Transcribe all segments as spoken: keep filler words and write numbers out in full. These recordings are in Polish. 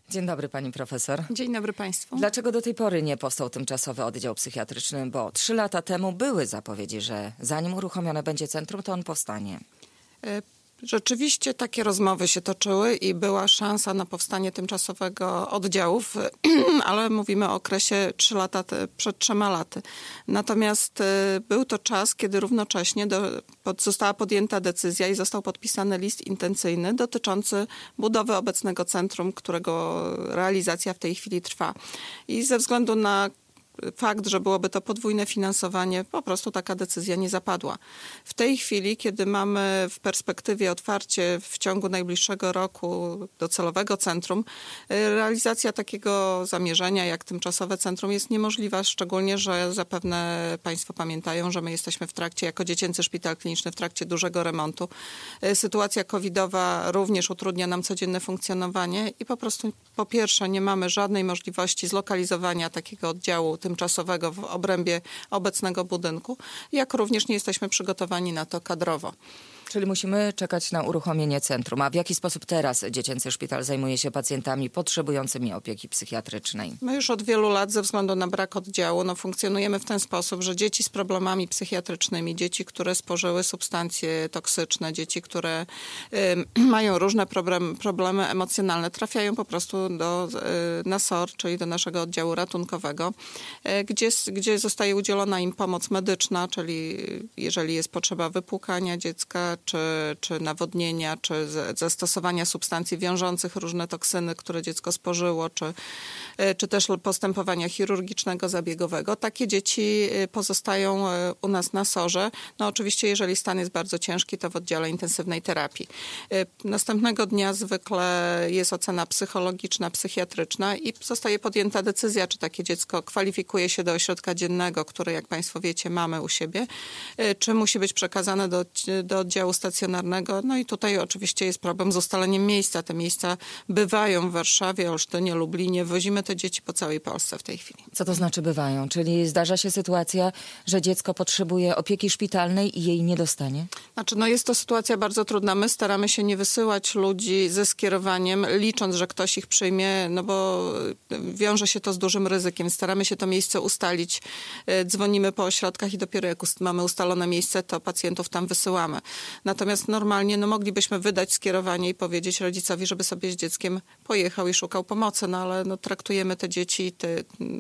Dzień dobry, pani profesor. Dzień dobry państwu. Dlaczego do tej pory nie powstał tymczasowy oddział psychiatryczny? Bo trzy lata temu były zapowiedzi, że zanim uruchomione będzie centrum, to on powstanie. Rzeczywiście takie rozmowy się toczyły i była szansa na powstanie tymczasowego oddziału, ale mówimy o okresie trzy lata te, przed trzema laty. Natomiast był to czas, kiedy równocześnie do, pod, została podjęta decyzja i został podpisany list intencyjny dotyczący budowy obecnego centrum, którego realizacja w tej chwili trwa. I ze względu na fakt, że byłoby to podwójne finansowanie, po prostu taka decyzja nie zapadła. W tej chwili, kiedy mamy w perspektywie otwarcie w ciągu najbliższego roku docelowego centrum, realizacja takiego zamierzenia jak tymczasowe centrum jest niemożliwa, szczególnie, że zapewne państwo pamiętają, że my jesteśmy w trakcie, jako Dziecięcy Szpital Kliniczny, w trakcie dużego remontu. Sytuacja covidowa również utrudnia nam codzienne funkcjonowanie i po prostu po pierwsze nie mamy żadnej możliwości zlokalizowania takiego oddziału tymczasowego w obrębie obecnego budynku, jak również nie jesteśmy przygotowani na to kadrowo. Czyli musimy czekać na uruchomienie centrum. A w jaki sposób teraz Dziecięcy Szpital zajmuje się pacjentami potrzebującymi opieki psychiatrycznej? My już od wielu lat ze względu na brak oddziału no, funkcjonujemy w ten sposób, że dzieci z problemami psychiatrycznymi, dzieci, które spożyły substancje toksyczne, dzieci, które y, mają różne problem, problemy emocjonalne, trafiają po prostu do, y, na S O R, czyli do naszego oddziału ratunkowego, y, gdzie, gdzie zostaje udzielona im pomoc medyczna, czyli jeżeli jest potrzeba wypłukania dziecka, Czy, czy nawodnienia, czy zastosowania substancji wiążących różne toksyny, które dziecko spożyło, czy, czy też postępowania chirurgicznego, zabiegowego. Takie dzieci pozostają u nas na S O R-ze. No oczywiście, jeżeli stan jest bardzo ciężki, to w oddziale intensywnej terapii. Następnego dnia zwykle jest ocena psychologiczna, psychiatryczna i zostaje podjęta decyzja, czy takie dziecko kwalifikuje się do ośrodka dziennego, który, jak państwo wiecie, mamy u siebie, czy musi być przekazane do, do oddziału stacjonarnego. No i tutaj oczywiście jest problem z ustaleniem miejsca. Te miejsca bywają w Warszawie, Olsztynie, Lublinie. Wozimy te dzieci po całej Polsce w tej chwili. Co to znaczy bywają? Czyli zdarza się sytuacja, że dziecko potrzebuje opieki szpitalnej i jej nie dostanie? Znaczy, no jest to sytuacja bardzo trudna. My staramy się nie wysyłać ludzi ze skierowaniem, licząc, że ktoś ich przyjmie, no bo wiąże się to z dużym ryzykiem. Staramy się to miejsce ustalić. Dzwonimy po ośrodkach i dopiero jak mamy ustalone miejsce, to pacjentów tam wysyłamy. Natomiast normalnie no, moglibyśmy wydać skierowanie i powiedzieć rodzicowi, żeby sobie z dzieckiem pojechał i szukał pomocy, no ale no, traktujemy te dzieci te,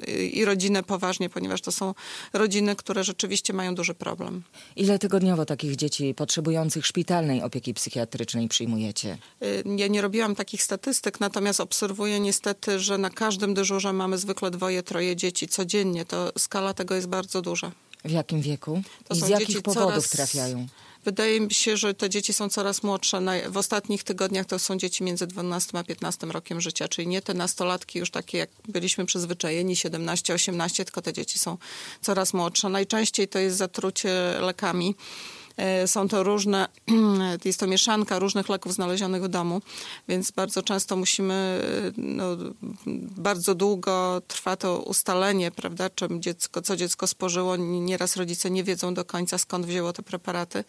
i rodzinę poważnie, ponieważ to są rodziny, które rzeczywiście mają duży problem. Ile tygodniowo takich dzieci potrzebujących szpitalnej opieki psychiatrycznej przyjmujecie? Ja nie robiłam takich statystyk, natomiast obserwuję niestety, że na każdym dyżurze mamy zwykle dwoje, troje dzieci codziennie. To skala tego jest bardzo duża. W jakim wieku? To I są z jakich dzieci powodów coraz... trafiają? Wydaje mi się, że te dzieci są coraz młodsze. W ostatnich tygodniach to są dzieci między dwunastym a piętnastym rokiem życia, czyli nie te nastolatki już takie, jak byliśmy przyzwyczajeni, siedemnaście osiemnaście, tylko te dzieci są coraz młodsze. Najczęściej to jest zatrucie lekami. Są to różne, jest to mieszanka różnych leków znalezionych w domu, więc bardzo często musimy, no, bardzo długo trwa to ustalenie, prawda, czym dziecko, co dziecko spożyło. Nieraz rodzice nie wiedzą do końca, skąd wzięło te preparaty.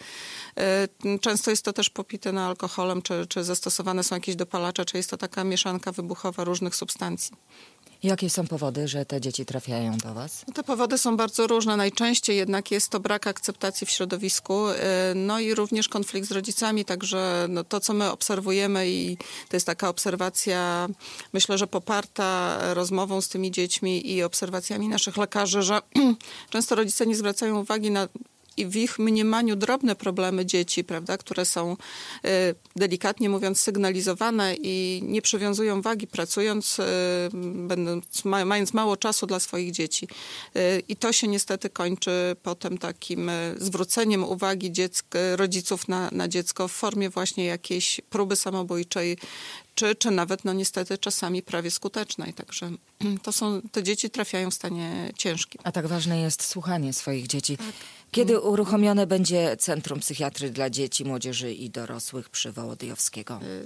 Często jest to też popite na alkoholem, czy, czy zastosowane są jakieś dopalacze, czy jest to taka mieszanka wybuchowa różnych substancji. Jakie są powody, że te dzieci trafiają do was? Te powody są bardzo różne. Najczęściej jednak jest to brak akceptacji w środowisku, no i również konflikt z rodzicami, także no to, co my obserwujemy i to jest taka obserwacja, myślę, że poparta rozmową z tymi dziećmi i obserwacjami naszych lekarzy, że często rodzice nie zwracają uwagi na i w ich mniemaniu drobne problemy dzieci, prawda, które są y, delikatnie mówiąc sygnalizowane i nie przywiązują wagi, pracując, y, będąc, ma, mając mało czasu dla swoich dzieci. Y, I to się niestety kończy potem takim y, zwróceniem uwagi dziecka, rodziców na, na dziecko w formie właśnie jakiejś próby samobójczej, czy, czy nawet, no niestety, czasami prawie skutecznej. Także to są, te dzieci trafiają w stanie ciężkim. A tak ważne jest słuchanie swoich dzieci. Tak. Kiedy uruchomione będzie Centrum Psychiatrii dla Dzieci, Młodzieży i Dorosłych przy Wołodyjowskiego?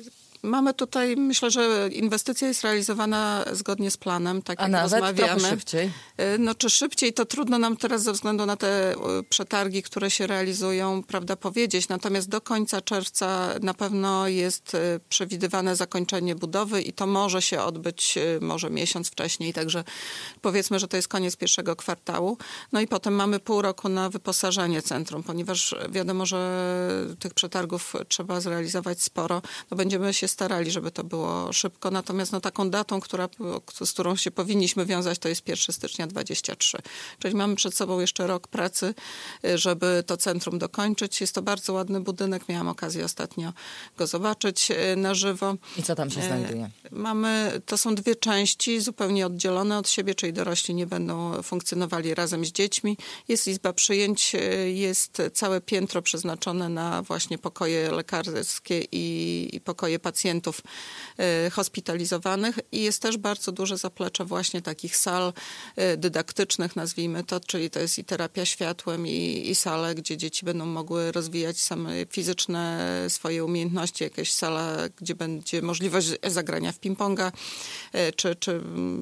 Mamy tutaj, myślę, że inwestycja jest realizowana zgodnie z planem, tak A jak nawet rozmawiamy. trochę szybciej. No czy szybciej, to trudno nam teraz ze względu na te przetargi, które się realizują, prawda, powiedzieć. Natomiast do końca czerwca na pewno jest przewidywane zakończenie budowy i to może się odbyć może miesiąc wcześniej, także powiedzmy, że to jest koniec pierwszego kwartału. No i potem mamy pół roku na wyposażenie centrum, ponieważ wiadomo, że tych przetargów trzeba zrealizować sporo. No będziemy się starali, żeby to było szybko. Natomiast no, taką datą, która, z którą się powinniśmy wiązać, to jest pierwszego stycznia dwudziestego trzeciego. Czyli mamy przed sobą jeszcze rok pracy, żeby to centrum dokończyć. Jest to bardzo ładny budynek. Miałam okazję ostatnio go zobaczyć na żywo. I co tam się znajduje? Mamy, to są dwie części zupełnie oddzielone od siebie, czyli dorośli nie będą funkcjonowali razem z dziećmi. Jest izba przyjęć, jest całe piętro przeznaczone na właśnie pokoje lekarskie i, i pokoje pacjentów y, hospitalizowanych i jest też bardzo duże zaplecze właśnie takich sal y, dydaktycznych, nazwijmy to, czyli to jest i terapia światłem i, i sale, gdzie dzieci będą mogły rozwijać same fizyczne swoje umiejętności, jakaś sala, gdzie będzie możliwość zagrania w ping-ponga, y, czy, czy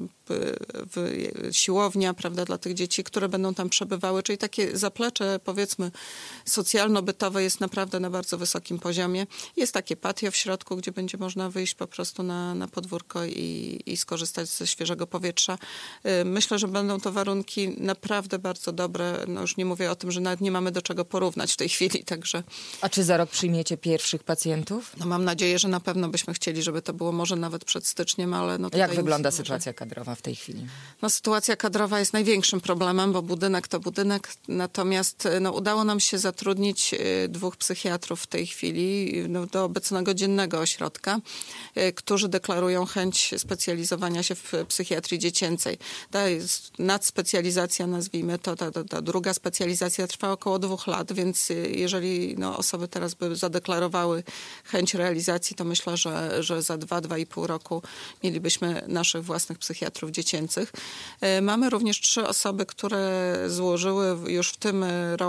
w siłownia, prawda, dla tych dzieci, które będą tam przebywały, czyli takie zaplecze, powiedzmy, socjalno-bytowe jest naprawdę na bardzo wysokim poziomie. Jest takie patio w środku, gdzie będzie można wyjść po prostu na, na podwórko i, i skorzystać ze świeżego powietrza. Myślę, że będą to warunki naprawdę bardzo dobre. No już nie mówię o tym, że nawet nie mamy do czego porównać w tej chwili, także... A czy za rok przyjmiecie pierwszych pacjentów? No mam nadzieję, że na pewno byśmy chcieli, żeby to było może nawet przed styczniem, ale... No Jak wygląda może... sytuacja kadrowa w tej chwili? No, sytuacja kadrowa jest największym problemem, bo budynek to budynek, natomiast no, udało nam się zatrudnić y, dwóch psychiatrów w tej chwili no, do obecnego dziennego ośrodka, y, którzy deklarują chęć specjalizowania się w psychiatrii dziecięcej. Ta jest nadspecjalizacja, nazwijmy to, ta, ta, ta druga specjalizacja trwa około dwóch lat, więc y, jeżeli no, osoby teraz by zadeklarowały chęć realizacji, to myślę, że, że za dwa, dwa i pół roku mielibyśmy naszych własnych psychiatrów dziecięcych. Mamy również trzy osoby, które złożyły już w tym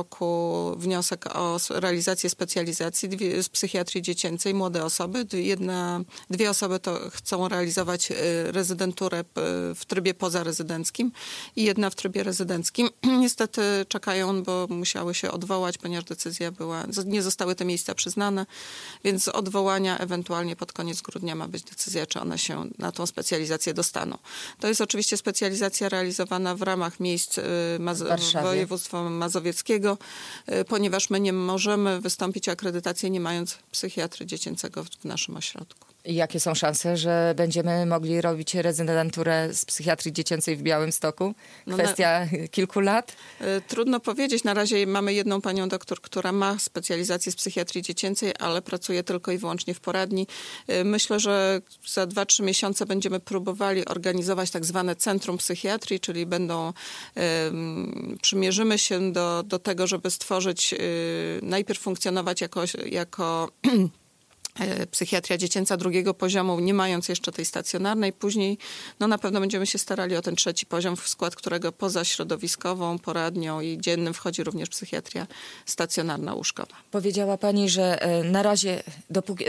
roku wniosek o realizację specjalizacji dwie, z psychiatrii dziecięcej, młode osoby. Jedna, dwie osoby to chcą realizować rezydenturę w trybie pozarezydenckim i jedna w trybie rezydenckim. Niestety czekają, bo musiały się odwołać, ponieważ decyzja była, nie zostały te miejsca przyznane, więc z odwołania ewentualnie pod koniec grudnia ma być decyzja, czy one się na tą specjalizację dostaną. To jest oczywiście specjalizacja realizowana w ramach miejsc Mazo- województwa mazowieckiego, ponieważ my nie możemy wystąpić o akredytację, nie mając psychiatry dziecięcego w naszym ośrodku. I jakie są szanse, że będziemy mogli robić rezydenturę z psychiatrii dziecięcej w Białymstoku? Kwestia no na... kilku lat? Trudno powiedzieć. Na razie mamy jedną panią doktor, która ma specjalizację z psychiatrii dziecięcej, ale pracuje tylko i wyłącznie w poradni. Myślę, że za dwa, trzy miesiące będziemy próbowali organizować tak zwane centrum psychiatrii, czyli będą, um, przymierzymy się do, do tego, żeby stworzyć, um, najpierw funkcjonować jako, jako psychiatria dziecięca drugiego poziomu, nie mając jeszcze tej stacjonarnej. Później no na pewno będziemy się starali o ten trzeci poziom, w skład którego poza środowiskową, poradnią i dziennym wchodzi również psychiatria stacjonarna łóżkowa. Powiedziała pani, że na razie dopóki...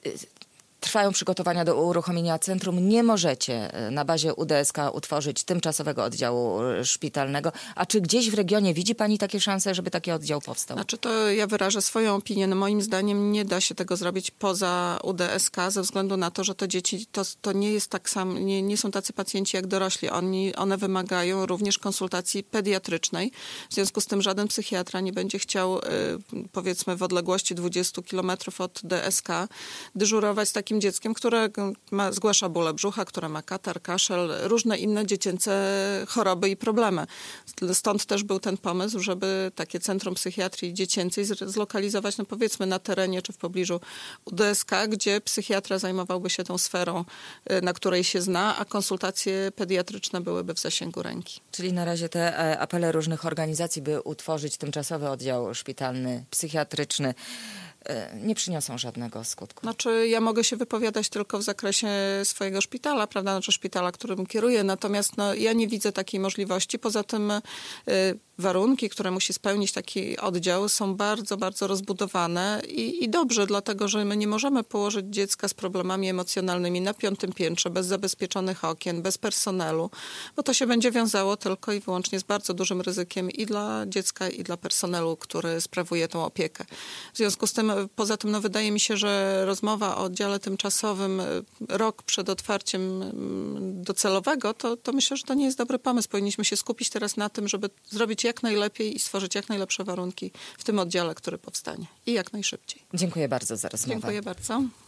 trwają przygotowania do uruchomienia centrum. Nie możecie na bazie U D S K utworzyć tymczasowego oddziału szpitalnego. A czy gdzieś w regionie widzi pani takie szanse, żeby taki oddział powstał? Znaczy to ja wyrażę swoją opinię. No moim zdaniem nie da się tego zrobić poza U D S K ze względu na to, że te dzieci to, to nie jest tak samo, nie, nie są tacy pacjenci jak dorośli. Oni, one wymagają również konsultacji pediatrycznej. W związku z tym żaden psychiatra nie będzie chciał powiedzmy w odległości dwudziestu kilometrów od D S K dyżurować z takim dzieckiem, które ma, zgłasza bóle brzucha, które ma katar, kaszel, różne inne dziecięce choroby i problemy. Stąd też był ten pomysł, żeby takie centrum psychiatrii dziecięcej zlokalizować, no powiedzmy na terenie czy w pobliżu U D S K, gdzie psychiatra zajmowałby się tą sferą, na której się zna, a konsultacje pediatryczne byłyby w zasięgu ręki. Czyli na razie te apele różnych organizacji, by utworzyć tymczasowy oddział szpitalny, psychiatryczny, e, nie przyniosą żadnego skutku. Znaczy, ja mogę się wypowiadać tylko w zakresie swojego szpitala, prawda, znaczy szpitala, którym kieruję, natomiast no, ja nie widzę takiej możliwości. Poza tym y, warunki, które musi spełnić taki oddział, są bardzo, bardzo rozbudowane i, i dobrze, dlatego że my nie możemy położyć dziecka z problemami emocjonalnymi na piątym piętrze, bez zabezpieczonych okien, bez personelu, bo to się będzie wiązało tylko i wyłącznie z bardzo dużym ryzykiem i dla dziecka, i dla personelu, który sprawuje tą opiekę. W związku z tym, poza tym, no, wydaje mi się, że rozmowa o oddziale tymczasowym rok przed otwarciem docelowego, to, to myślę, że to nie jest dobry pomysł. Powinniśmy się skupić teraz na tym, żeby zrobić jak najlepiej i stworzyć jak najlepsze warunki w tym oddziale, który powstanie. I jak najszybciej. Dziękuję bardzo za rozmowę. Dziękuję bardzo.